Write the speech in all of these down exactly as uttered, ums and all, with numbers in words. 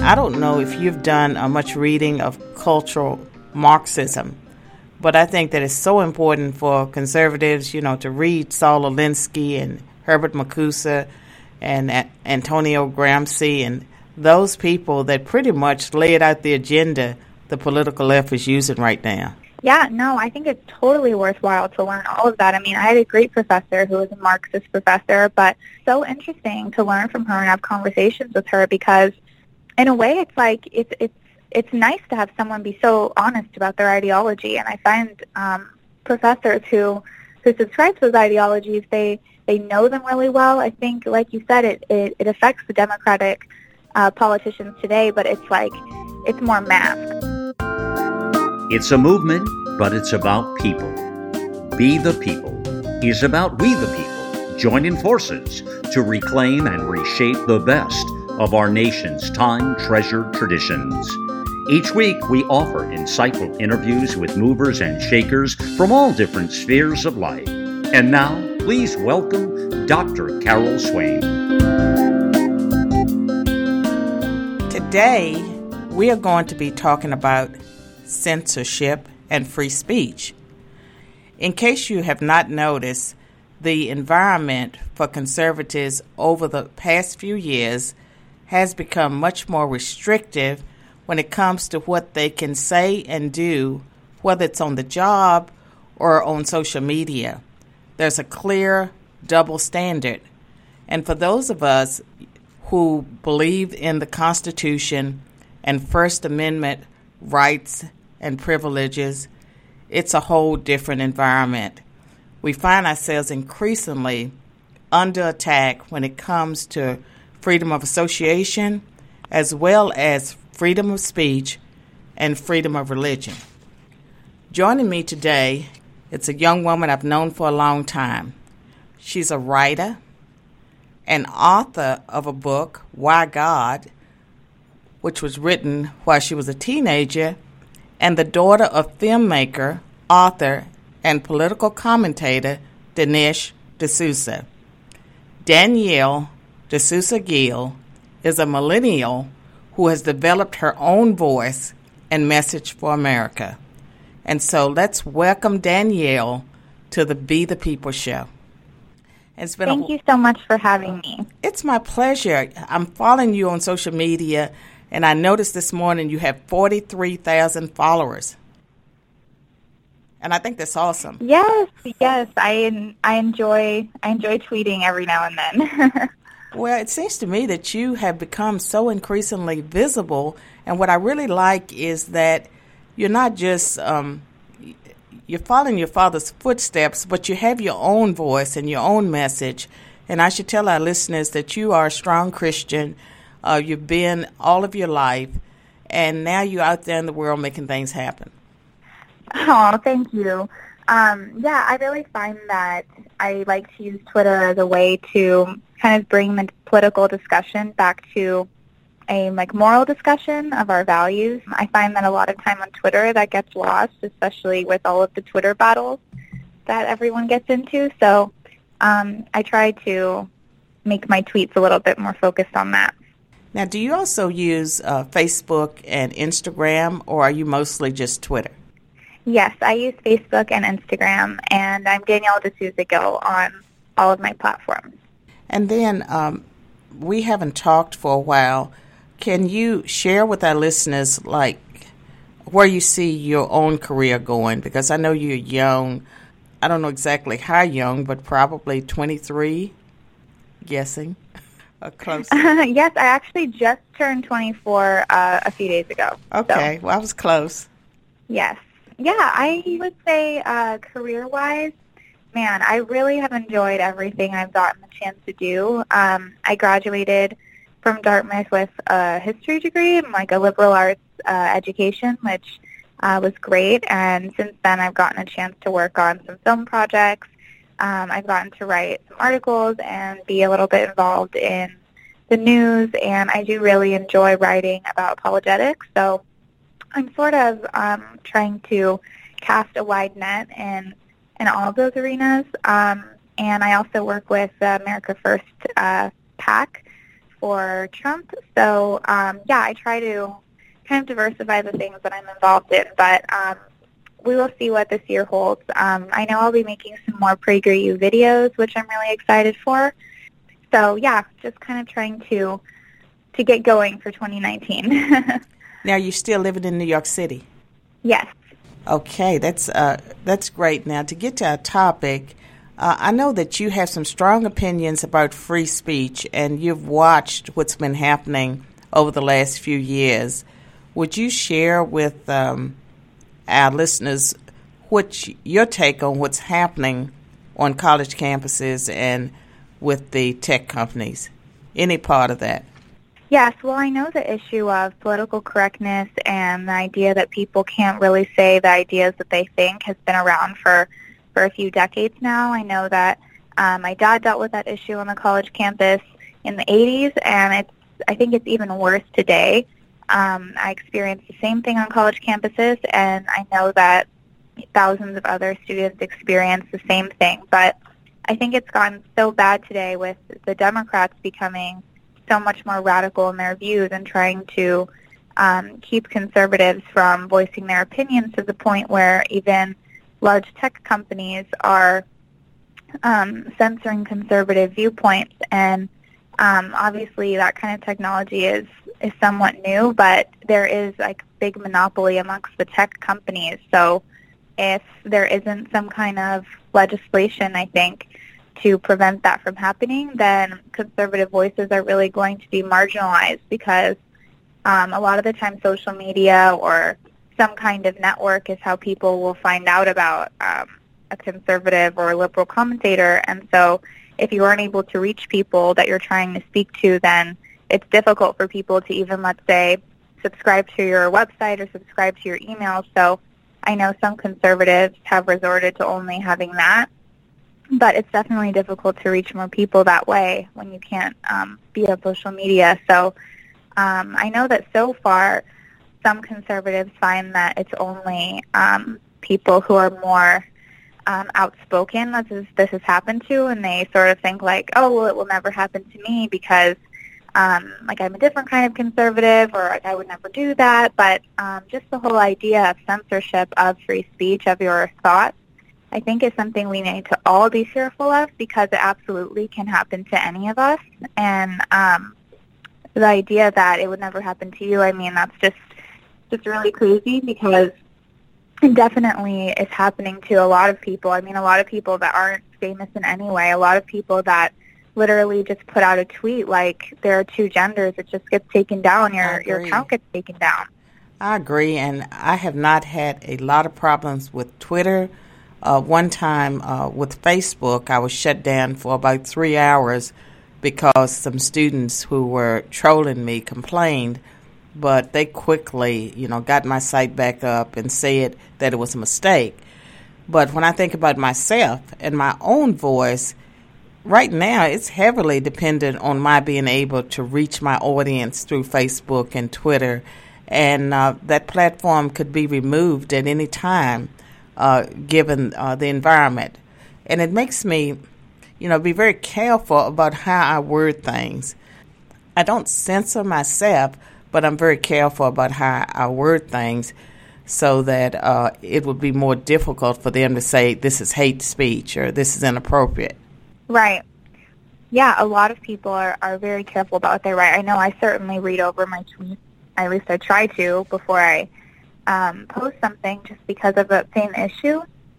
I don't know if you've done uh, much reading of cultural Marxism, but I think that it's so important for conservatives, you know, to read Saul Alinsky and Herbert Marcuse and uh, Antonio Gramsci and those people that pretty much laid out the agenda the political left is using right now. Yeah, no, I think it's totally worthwhile to learn all of that. I mean, I had a great professor who was a Marxist professor, but so interesting to learn from her and have conversations with her because, in a way, it's like it's it's it's nice to have someone be so honest about their ideology. And I find um, professors who who subscribe to those ideologies, they they know them really well. I think, like you said, it it, it affects the Democratic uh, politicians today, but it's like it's more masked. It's a movement, but it's about people. Be the People is about we the people joining forces to reclaim and reshape the best of our nation's time-treasured traditions. Each week, we offer insightful interviews with movers and shakers from all different spheres of life. And now, please welcome Doctor Carol Swain. Today, we are going to be talking about censorship and free speech. In case you have not noticed, the environment for conservatives over the past few years has become much more restrictive when it comes to what they can say and do, whether it's on the job or on social media. There's a clear double standard. And for those of us who believe in the Constitution and First Amendment rights and privileges, it's a whole different environment. We find ourselves increasingly under attack when it comes to freedom of association, as well as freedom of speech and freedom of religion. Joining me today, it's a young woman I've known for a long time. She's a writer, an author of a book, Why God, which was written while she was a teenager, and the daughter of filmmaker, author, and political commentator Dinesh D'Souza. Danielle D'Souza Gill is a millennial who has developed her own voice and message for America. And so let's welcome Danielle to the Be the People show. It's been Thank a, you so much for having me. It's my pleasure. I'm following you on social media, and I noticed this morning you have forty-three thousand followers. And I think that's awesome. Yes, yes. I I enjoy I enjoy tweeting every now and then. Well, it seems to me that you have become so increasingly visible, and what I really like is that you're not just um, you're following your father's footsteps, but you have your own voice and your own message. And I should tell our listeners that you are a strong Christian. Uh, you've been all of your life, and now you're out there in the world making things happen. Oh, thank you. Um, yeah, I really find that I like to use Twitter as a way to kind of bring the political discussion back to a like moral discussion of our values. I find that a lot of time on Twitter that gets lost, especially with all of the Twitter battles that everyone gets into. So um, I try to make my tweets a little bit more focused on that. Now, do you also use uh, Facebook and Instagram, or are you mostly just Twitter? Yes, I use Facebook and Instagram, and I'm Danielle D'Souza Gill on all of my platforms. And then um, we haven't talked for a while. Can you share with our listeners, like, where you see your own career going? Because I know you're young. I don't know exactly how young, but probably twenty-three, guessing. Or close. Yes, I actually just turned twenty-four uh, a few days ago. Okay, so. Well, I was close. Yes. Yeah, I would say uh, career-wise, man, I really have enjoyed everything I've gotten the chance to do. Um, I graduated from Dartmouth with a history degree and like a liberal arts uh, education, which uh, was great. And since then, I've gotten a chance to work on some film projects. Um, I've gotten to write some articles and be a little bit involved in the news. And I do really enjoy writing about apologetics. So I'm sort of um, trying to cast a wide net in, in all of those arenas. Um, and I also work with the America First uh, PAC or Trump. So, um, yeah, I try to kind of diversify the things that I'm involved in, but um, we will see what this year holds. Um, I know I'll be making some more PragerU videos, which I'm really excited for. So, yeah, just kind of trying to to get going for twenty nineteen. Now, you're still living in New York City? Yes. Okay, that's uh, that's great. Now, to get to our topic, uh, I know that you have some strong opinions about free speech, and you've watched what's been happening over the last few years. Would you share with um, our listeners what your take on what's happening on college campuses and with the tech companies? Any part of that? Yes, well, I know the issue of political correctness and the idea that people can't really say the ideas that they think has been around for, for a few decades now. I know that um, my dad dealt with that issue on the college campus in the eighties, and it's I think it's even worse today. Um, I experienced the same thing on college campuses, and I know that thousands of other students experience the same thing. But I think it's gotten so bad today with the Democrats becoming so much more radical in their views and trying to um, keep conservatives from voicing their opinions to the point where even large tech companies are um, censoring conservative viewpoints. And um, obviously that kind of technology is, is somewhat new, but there is like big monopoly amongst the tech companies. So if there isn't some kind of legislation, I think, to prevent that from happening, then conservative voices are really going to be marginalized because um, a lot of the time social media or some kind of network is how people will find out about um, a conservative or a liberal commentator. And so if you aren't able to reach people that you're trying to speak to, then it's difficult for people to even, let's say, subscribe to your website or subscribe to your email. So I know some conservatives have resorted to only having that. But it's definitely difficult to reach more people that way when you can't um, be on social media. So um, I know that so far some conservatives find that it's only um, people who are more um, outspoken that this, this has happened to, and they sort of think like, oh, well, it will never happen to me because um, like I'm a different kind of conservative, or like, I would never do that. But um, just the whole idea of censorship of free speech, of your thoughts, I think is something we need to all be fearful of because it absolutely can happen to any of us. And um, the idea that it would never happen to you, I mean, that's just just really crazy because it definitely is happening to a lot of people. I mean, a lot of people that aren't famous in any way, a lot of people that literally just put out a tweet like there are two genders, it just gets taken down, your your account gets taken down. I agree, and I have not had a lot of problems with Twitter. Uh, one time uh, with Facebook, I was shut down for about three hours because some students who were trolling me complained, but they quickly, you know, got my site back up and said that it was a mistake. But when I think about myself and my own voice, right now it's heavily dependent on my being able to reach my audience through Facebook and Twitter, and uh, that platform could be removed at any time. Uh, given uh, the environment. And it makes me, you know, be very careful about how I word things. I don't censor myself, but I'm very careful about how I word things so that uh, it would be more difficult for them to say this is hate speech or this is inappropriate. Right. Yeah, a lot of people are, are very careful about what they write. I know I certainly read over my tweets, at least I try to, before I Um, post something just because of the same issue.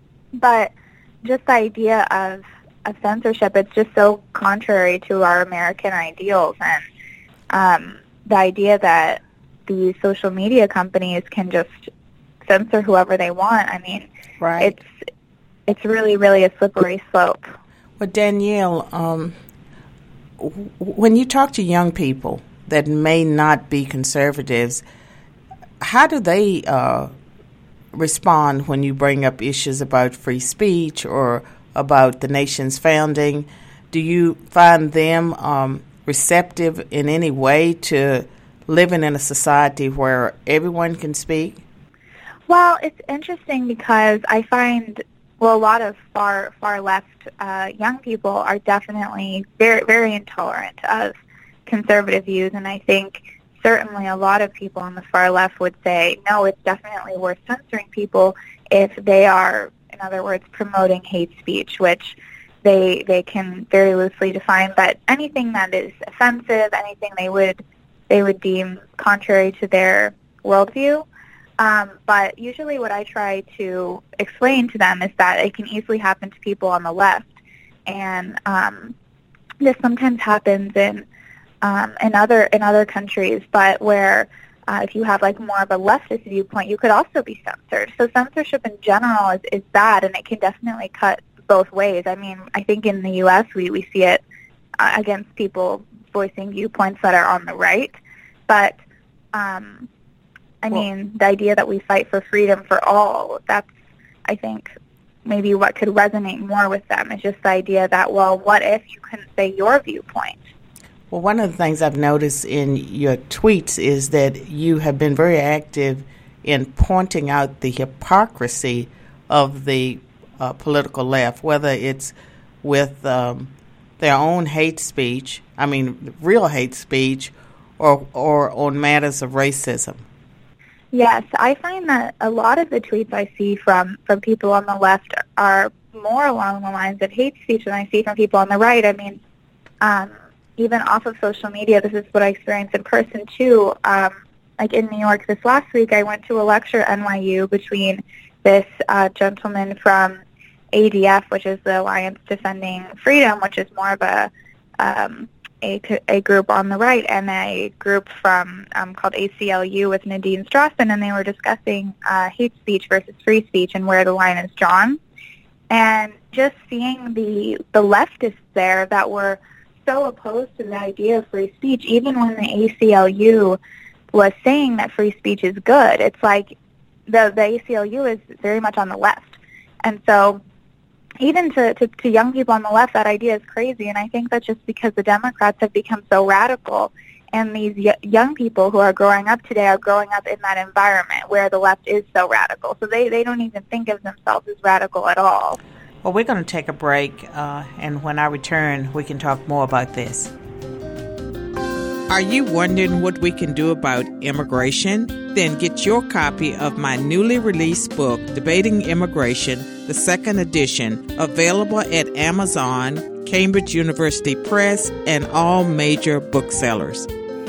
But just the idea of, of censorship, it's just so contrary to our American ideals. And um, the idea that the social media companies can just censor whoever they want, I mean, right. it's it's really, really a slippery slope. Well, Danielle, um, w- when you talk to young people that may not be conservatives, how do they uh, respond when you bring up issues about free speech or about the nation's founding? Do you find them um, receptive in any way to living in a society where everyone can speak? Well, it's interesting because I find, well, a lot of far far left uh, young people are definitely very, very intolerant of conservative views, and I think certainly a lot of people on the far left would say, no, it's definitely worth censoring people if they are, in other words, promoting hate speech, which they they can very loosely define. But anything that is offensive, anything they would they would deem contrary to their worldview. Um, but usually what I try to explain to them is that it can easily happen to people on the left. And um, this sometimes happens in um, in other in other countries, but where uh, if you have like more of a leftist viewpoint, you could also be censored. So censorship in general is, is bad, and it can definitely cut both ways. I mean, I think in the U S we, we see it uh, against people voicing viewpoints that are on the right. But, um, I well, mean, the idea that we fight for freedom for all, that's, I think, maybe what could resonate more with them is just the idea that, well, what if you couldn't say your viewpoint? Well, one of the things I've noticed in your tweets is that you have been very active in pointing out the hypocrisy of the uh, political left, whether it's with um, their own hate speech, I mean, real hate speech, or or on matters of racism. Yes, I find that a lot of the tweets I see from, from people on the left are more along the lines of hate speech than I see from people on the right. I mean, um, even off of social media, this is what I experienced in person too. Um, like in New York this last week, I went to a lecture at N Y U between this uh, gentleman from A D F, which is the Alliance Defending Freedom, which is more of a um, a, a group on the right, and a group from um, called A C L U with Nadine Strossen, and they were discussing uh, hate speech versus free speech and where the line is drawn. And just seeing the the leftists there that were so opposed to the idea of free speech, even when the A C L U was saying that free speech is good, it's like the, the A C L U is very much on the left. And so even to, to, to young people on the left, that idea is crazy. And I think that's just because the Democrats have become so radical, and these y- young people who are growing up today are growing up in that environment where the left is so radical. So they, they don't even think of themselves as radical at all. Well, we're going to take a break, uh, and when I return, we can talk more about this. Are you wondering what we can do about immigration? Then get your copy of my newly released book, Debating Immigration, the second edition, available at Amazon, Cambridge University Press, and all major booksellers.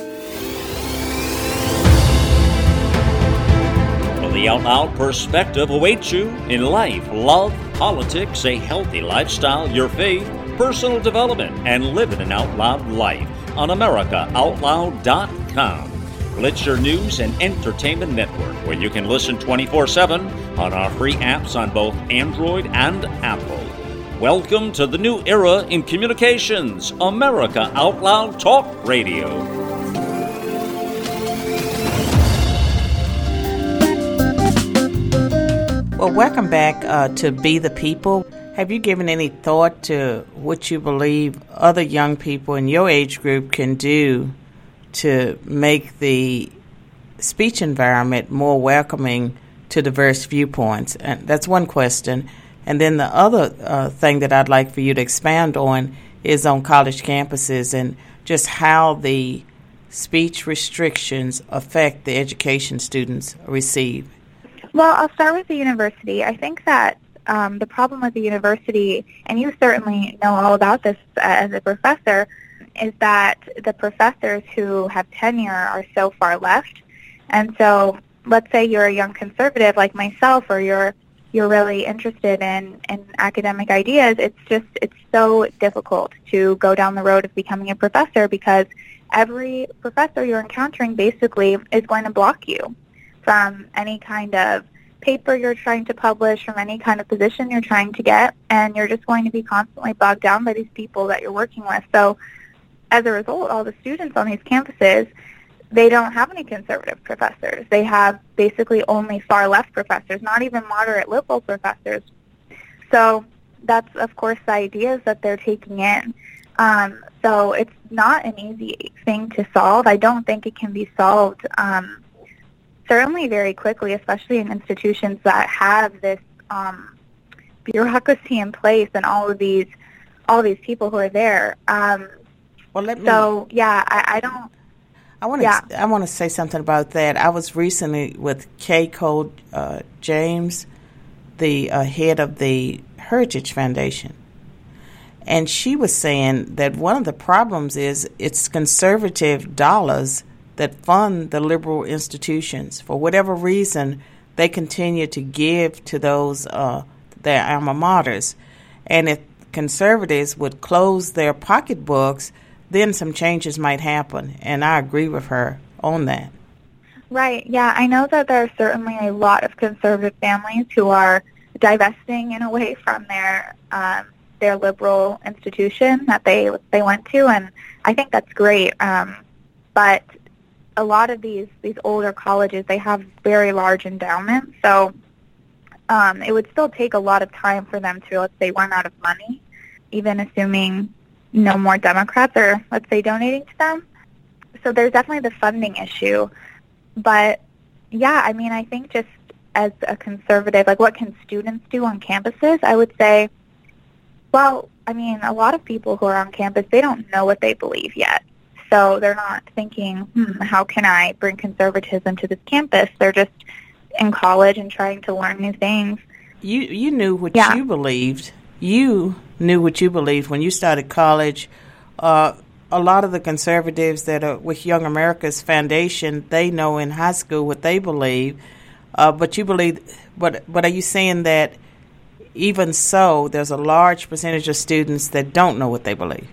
The Out Loud perspective awaits you in life, love, politics, a healthy lifestyle, your faith, personal development, and living an out loud life on America Out Loud dot com. It's your news and entertainment network where you can listen twenty-four seven on our free apps on both Android and Apple. Welcome to the new era in communications, America Out Loud Talk Radio. Well, welcome back uh, to Be the People. Have you given any thought to what you believe other young people in your age group can do to make the speech environment more welcoming to diverse viewpoints? And that's one question. And then the other uh, thing that I'd like for you to expand on is on college campuses and just how the speech restrictions affect the education students receive. Well, I'll start with the university. I think that um, the problem with the university, and you certainly know all about this as a professor, is that the professors who have tenure are so far left. And so let's say you're a young conservative like myself, or you're you're really interested in, in academic ideas. It's just, it's so difficult to go down the road of becoming a professor, because every professor you're encountering basically is going to block you from any kind of paper you're trying to publish, from any kind of position you're trying to get, and you're just going to be constantly bogged down by these people that you're working with. So as a result, all the students on these campuses, they don't have any conservative professors. They have basically only far-left professors, not even moderate liberal professors. So that's, of course, the ideas that they're taking in. Um, so it's not an easy thing to solve. I don't think it can be solved um, certainly very quickly, especially in institutions that have this um, bureaucracy in place and all of these all of these people who are there. Um, Well, let me. So yeah, I, I don't. I want to. Yeah. I want to say something about that. I was recently with Kay Cole uh, James, the uh, head of the Heritage Foundation, and she was saying that one of the problems is it's conservative dollars that fund the liberal institutions. For whatever reason, they continue to give to those uh, their alma maters, and if conservatives would close their pocketbooks, then some changes might happen, and I agree with her on that. Right, yeah. I know that there are certainly a lot of conservative families who are divesting in a way from their um, their liberal institution that they they went to, and I think that's great. Um, but a lot of these, these older colleges, they have very large endowments, so um, it would still take a lot of time for them to, let's say, run out of money, even assuming no more Democrats are, let's say, donating to them. So there's definitely the funding issue. But, yeah, I mean, I think just as a conservative, like what can students do on campuses? I would say, well, I mean, a lot of people who are on campus, they don't know what they believe yet. So they're not thinking, hmm, how can I bring conservatism to this campus? They're just in college and trying to learn new things. You you knew what yeah. you believed. You knew what you believed when you started college. Uh, a lot of the conservatives that are with Young America's Foundation, they know in high school what they believe. Uh, but you believe, but but are you saying that even so, there's a large percentage of students that don't know what they believe?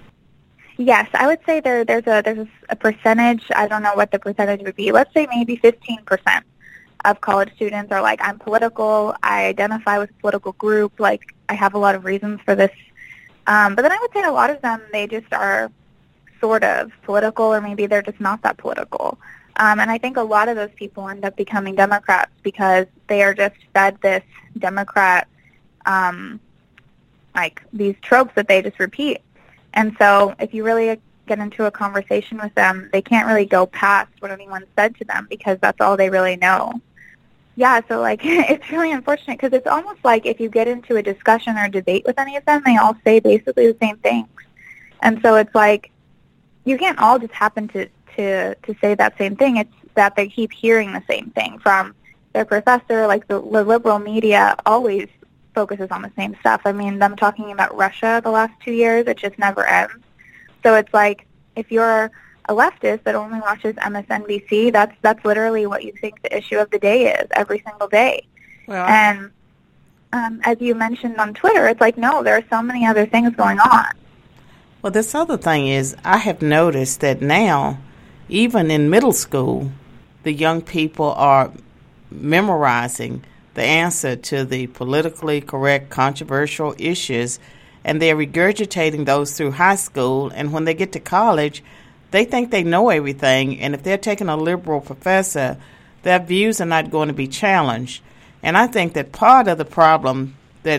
Yes, I would say there there's a there's a percentage. I don't know what the percentage would be. Let's say maybe fifteen percent of college students are like, I'm political. I identify with a political group. Like, I have a lot of reasons for this. Um, but then I would say a lot of them, they just are sort of political, or maybe they're just not that political. Um, and I think a lot of those people end up becoming Democrats because they are just fed this Democrat, um, like these tropes that they just repeat. And so if you really get into a conversation with them, they can't really go past what anyone said to them because that's all they really know. Yeah, so like it's really unfortunate because it's almost like if you get into a discussion or debate with any of them, they all say basically the same things. And so it's like you can't all just happen to, to, to say that same thing. It's that they keep hearing the same thing from their professor. Like the, the liberal media always focuses on the same stuff. I mean, them talking about Russia the last two years, it just never ends. So it's like if you're a leftist that only watches M S N B C, that's that's literally what you think the issue of the day is every single day. Well, and um, as you mentioned on Twitter, it's like, no, there are so many other things going on. Well, this other thing is I have noticed that now, even in middle school, the young people are memorizing the answer to the politically correct, controversial issues, and they're regurgitating those through high school, and when they get to college, they think they know everything, and if they're taking a liberal professor, their views are not going to be challenged. And I think that part of the problem that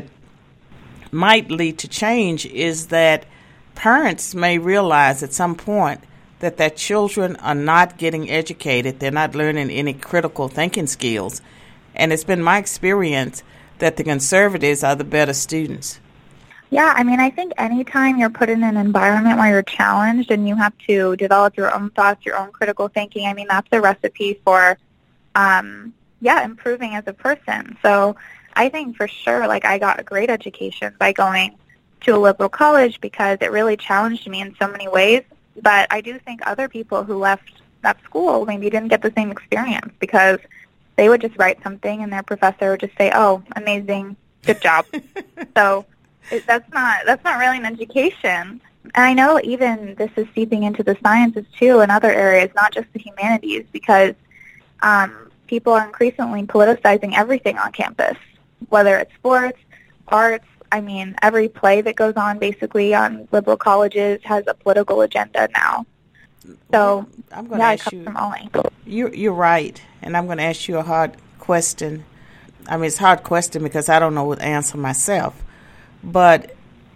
might lead to change is that parents may realize at some point that their children are not getting educated, they're not learning any critical thinking skills. And it's been my experience that the conservatives are the better students. Yeah, I mean, I think anytime you're put in an environment where you're challenged and you have to develop your own thoughts, your own critical thinking, I mean, that's the recipe for, um, yeah, improving as a person. So I think for sure, like, I got a great education by going to a liberal college because it really challenged me in so many ways. But I do think other people who left that school maybe didn't get the same experience because they would just write something and their professor would just say, oh, amazing, good job. So it, that's not that's not really an education. And I know even this is seeping into the sciences too in other areas, not just the humanities, because um, people are increasingly politicizing everything on campus, whether it's sports, arts. I mean, every play that goes on basically on liberal colleges has a political agenda now. So, I'm going yeah, to it ask comes you, from all angles. You're, you're right, and I'm going to ask you a hard question. I mean, it's a hard question because I don't know what to answer myself. But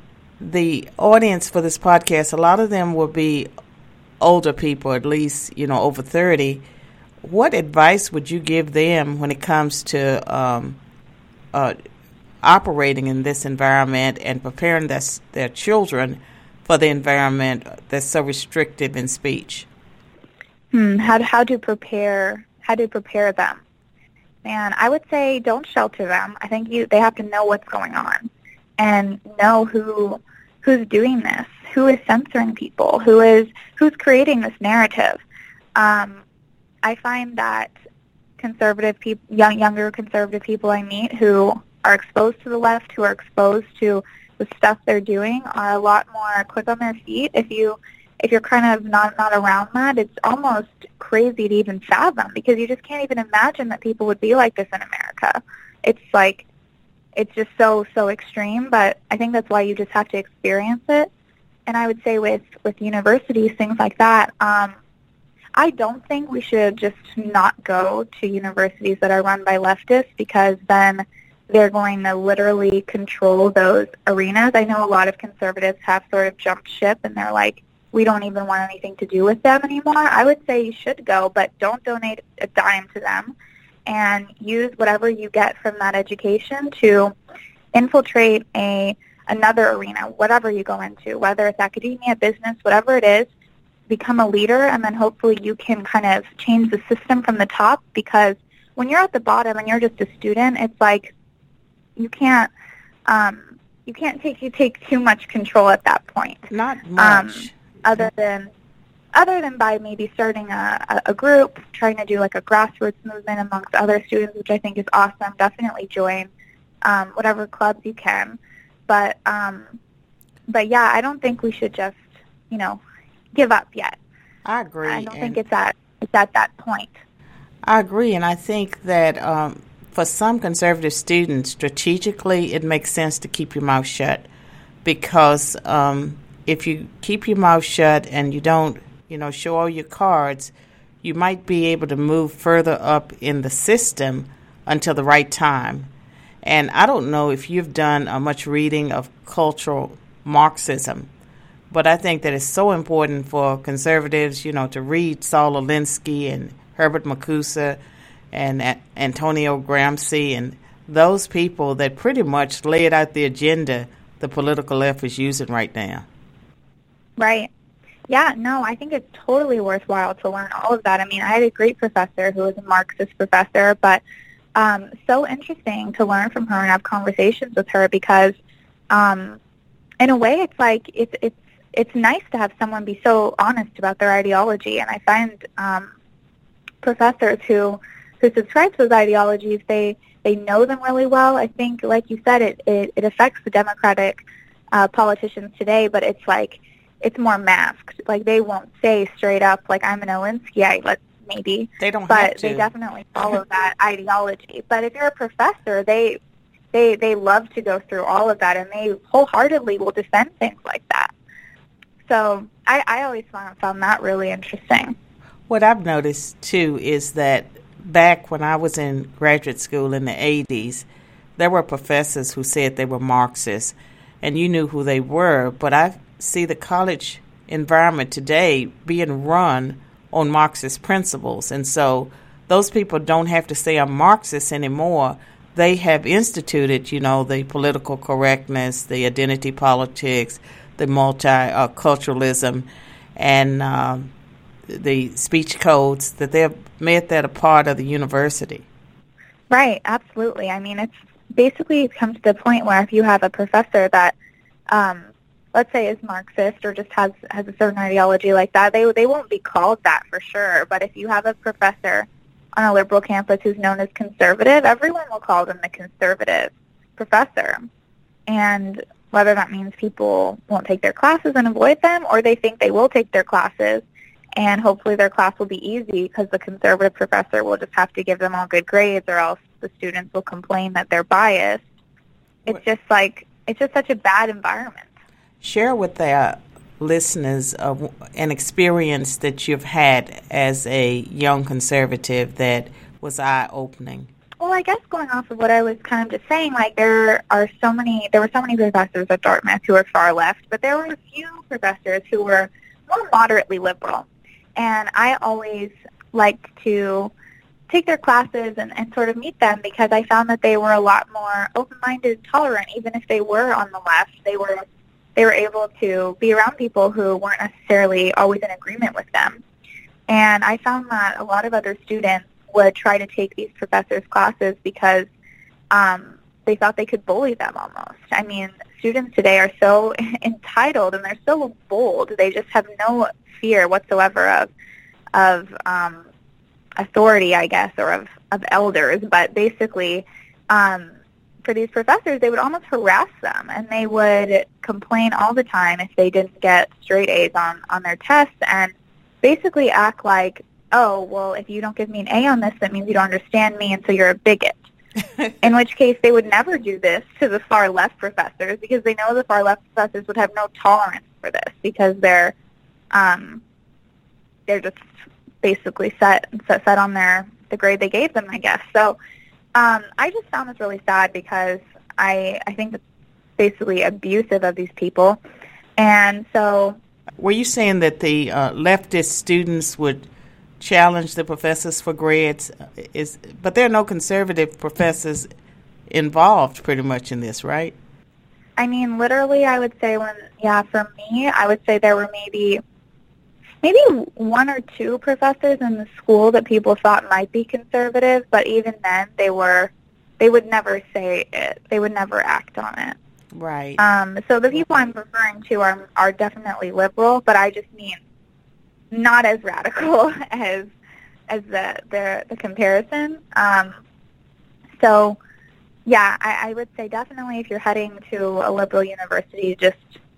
the audience for this podcast, a lot of them will be older people, at least, you know, over thirty. What advice would you give them when it comes to um, uh, operating in this environment and preparing their, their children for the environment that's so restrictive in speech? Hmm, how to, how to prepare how to prepare them. Man, I would say don't shelter them. I think you they have to know what's going on and know who who's doing this, who is censoring people, who is who's creating this narrative. Um, I find that conservative people, young, younger conservative people I meet who are exposed to the left, who are exposed to the stuff they're doing, are a lot more quick on their feet. If you if you're kind of not not around that, it's almost crazy to even fathom, because you just can't even imagine that people would be like this in America. It's like, it's just so, so extreme, but I think that's why you just have to experience it. And I would say with, with universities, things like that, um, I don't think we should just not go to universities that are run by leftists, because then they're going to literally control those arenas. I know a lot of conservatives have sort of jumped ship, and they're like, we don't even want anything to do with them anymore. I would say you should go, but don't donate a dime to them, and use whatever you get from that education to infiltrate a another arena, whatever you go into, whether it's academia, business, whatever it is. Become a leader, and then hopefully you can kind of change the system from the top, because when you're at the bottom and you're just a student, it's like you can't um, you can't take you take too much control at that point. Not much. Um, other than other than by maybe starting a, a, a group, trying to do like a grassroots movement amongst other students, which I think is awesome. Definitely join um, whatever clubs you can. But um, but yeah, I don't think we should just, you know, give up yet. I agree. I don't think it's at it's at that point. I agree, and I think that um, for some conservative students, strategically, it makes sense to keep your mouth shut, because um, if you keep your mouth shut and you don't, you know, show all your cards, you might be able to move further up in the system until the right time. And I don't know if you've done uh, much reading of cultural Marxism, but I think that it's so important for conservatives, you know, to read Saul Alinsky and Herbert Marcuse and a- Antonio Gramsci and those people that pretty much laid out the agenda the political left is using right now. Right. Yeah, no, I think it's totally worthwhile to learn all of that. I mean, I had a great professor who was a Marxist professor, but um, so interesting to learn from her and have conversations with her, because um, in a way it's like it's it's it's nice to have someone be so honest about their ideology. And I find um, professors who who subscribe to those ideologies, they they know them really well. I think, like you said, it it, it affects the Democratic uh, politicians today, but it's like it's more masked. Like, they won't say straight up, like, I'm an Alinskyite, let's maybe. They don't but have to. They definitely follow that ideology. But if you're a professor, they they they love to go through all of that, and they wholeheartedly will defend things like that. So I, I always found, found that really interesting. What I've noticed, too, is that back when I was in graduate school in the eighties, there were professors who said they were Marxists, and you knew who they were. But I see the college environment today being run on Marxist principles. And so those people don't have to say I'm Marxist anymore. They have instituted, you know, the political correctness, the identity politics, the multiculturalism, and uh, the speech codes, that they've made that a part of the university. Right, absolutely. I mean, it's basically come to the point where if you have a professor that, um, let's say, is Marxist or just has, has a certain ideology like that, they they won't be called that for sure. But if you have a professor on a liberal campus who's known as conservative, everyone will call them the conservative professor. And whether that means people won't take their classes and avoid them, or they think they will take their classes and hopefully their class will be easy because the conservative professor will just have to give them all good grades, or else the students will complain that they're biased. It's just like, it's just such a bad environment. Share with our listeners uh, an experience that you've had as a young conservative that was eye-opening. Well, I guess going off of what I was kind of just saying, like there are so many, there were so many professors at Dartmouth who were far left, but there were a few professors who were more moderately liberal. And I always liked to take their classes and, and sort of meet them, because I found that they were a lot more open-minded, tolerant. Even if they were on the left, they were they were able to be around people who weren't necessarily always in agreement with them. And I found that a lot of other students would try to take these professors' classes because um, they thought they could bully them almost. I mean, students today are so entitled and they're so bold. They just have no fear whatsoever of of um, authority, I guess, or of, of elders. But basically, um, for these professors, they would almost harass them, and they would complain all the time if they didn't get straight A's on, on their tests, and basically act like, oh, well, if you don't give me an A on this, that means you don't understand me, and so you're a bigot. In which case, they would never do this to the far left professors, because they know the far left professors would have no tolerance for this, because they're um, they're just basically set set, set on their the grade they gave them, I guess. So um, I just found this really sad, because I I think it's basically abusive of these people. And so, were you saying that the uh, leftist students would challenge the professors for grades? Is but there are no conservative professors involved pretty much in this, right? I mean, literally, I would say when, yeah, for me, I would say there were maybe maybe one or two professors in the school that people thought might be conservative, but even then, they were, they would never say it. They would never act on it. Right. Um, so the people I'm referring to are are definitely liberal, but I just mean not as radical as as the the, the comparison. Um, so, yeah, I, I would say definitely if you're heading to a liberal university, just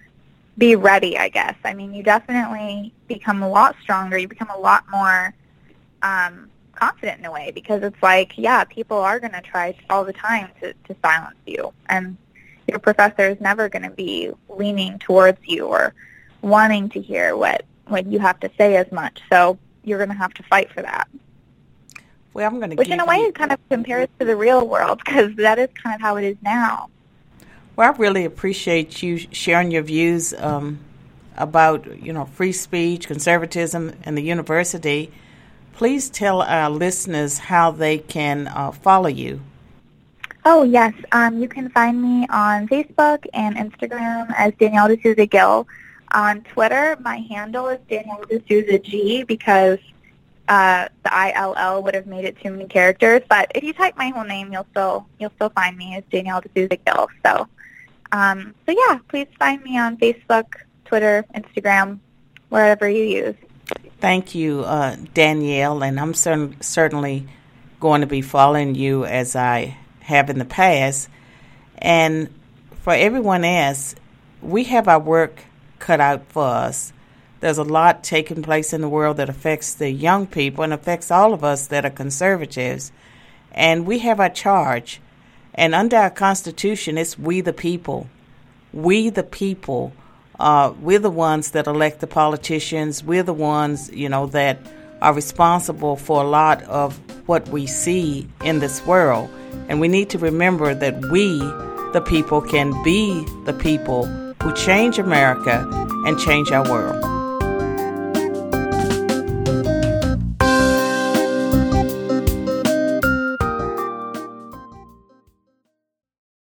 be ready, I guess. I mean, you definitely become a lot stronger. You become a lot more um, confident in a way, because it's like, yeah, people are going to try all the time to, to silence you. And your professor is never going to be leaning towards you or wanting to hear what, what you have to say as much. So you're going to have to fight for that. Well, I'm going to Which in a way it kind of compares to the real world, because that is kind of how it is now. Well, I really appreciate you sharing your views um, about, you know, free speech, conservatism, and the university. Please tell our listeners how they can uh, follow you. Oh, yes. Um, you can find me on Facebook and Instagram as Danielle D'Souza Gill. On Twitter, my handle is Danielle D'Souza G, because uh, the I L L would have made it too many characters. But if you type my whole name, you'll still you'll still find me as Danielle D'Souza Gill. So, um, so yeah, please find me on Facebook, Twitter, Instagram, wherever you use. Thank you, uh, Danielle, and I'm cer- certainly going to be following you as I have in the past. And for everyone else, we have our work cut out for us. There's a lot taking place in the world that affects the young people and affects all of us that are conservatives. And we have our charge. And under our Constitution, it's we the people. We the people. Uh, we're the ones that elect the politicians. We're the ones, you know, that are responsible for a lot of what we see in this world. And we need to remember that we, the people, can be the people who change America and change our world.